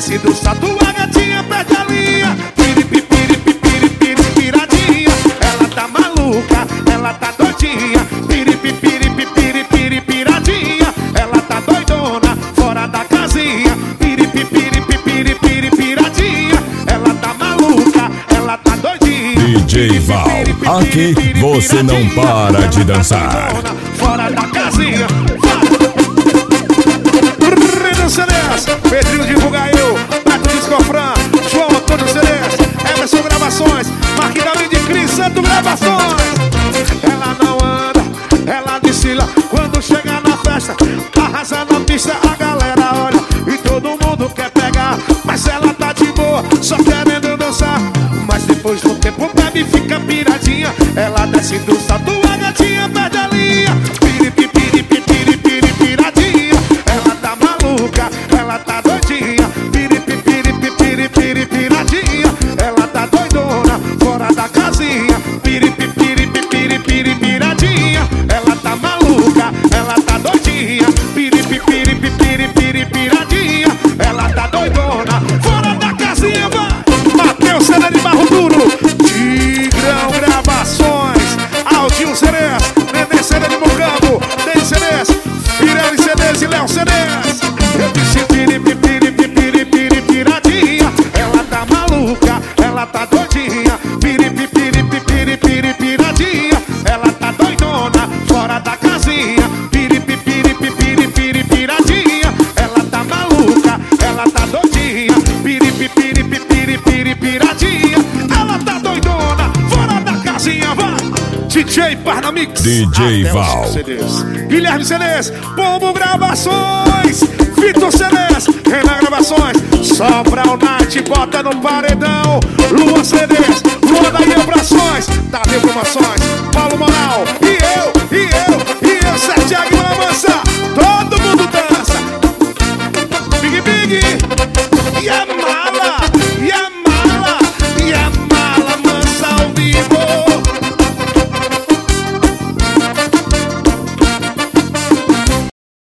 desce do salto, a gatinha perde a linha. Piradinha, ela tá maluca, ela tá doidinha. Piradinha, ela tá doidona, fora da casinha. Piradinha, ela tá maluca, ela tá doidinha. DJ Val, aqui você não para de dançar. Fora da casinha. CDs, Pedrinho de Bugaio, Beto Discofran, João Antônio CDs, Emerson Gravações, Marquinhos de Cris, Santo Gravações. Ela não anda, ela desfila quando chega na festa, arrasa na pista, a galera olha e todo mundo quer pegar. Mas ela tá de boa, só querendo dançar. Mas depois do tempo bebe e fica piradinha. Ela desce do salto, a gatinha perde a linha. Piradinha, ela tá maluca, ela tá doidinha. Piradinha, ela tá doidona, fora da casinha. Piradinha, ela tá maluca, ela tá doidinha. Piradinha, ela tá doidona, fora da casinha. Vai! Mateus Cena de Barro Duro, Tigrão Gravações, Aldinho CDs, Nenê Cena de Mocambo, Denis CDs, Pirelli CDs e Léo CDs. Eu disse piradinha, ela tá maluca, ela tá doidinha. Piradinha, ela tá doidona, fora da casinha. Piradinha, ela tá maluca, ela tá doidinha. Piradinha, ela tá doidona, fora da casinha. Vai! DJ Parnamix, DJ Val, Guilherme CDs, Pombo Gravações, Vitor CDs, Renan Gravações, Sobra o Night, bota no paredão. Lua CDs, Lua da Vibrações, Tadeu Promoções, Paulo Moral,